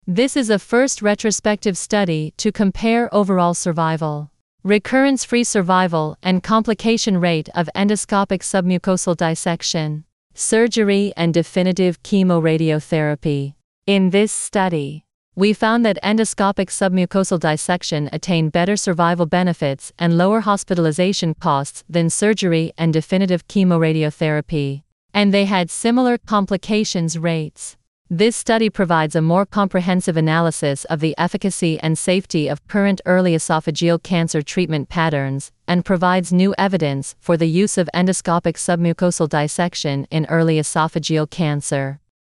This is a first retrospective study to compare overall survival, recurrence-free survival, and complication rate of endoscopic submucosal dissection, surgery, and definitive chemoradiotherapy. In this study, we found that endoscopic submucosal dissection attained better survival benefits and lower hospitalization costs than surgery and definitive chemoradiotherapy, and they had similar complications rates. This study provides a more comprehensive analysis of the efficacy and safety of current early esophageal cancer treatment patterns and provides new evidence for the use of endoscopic submucosal dissection in early esophageal cancer.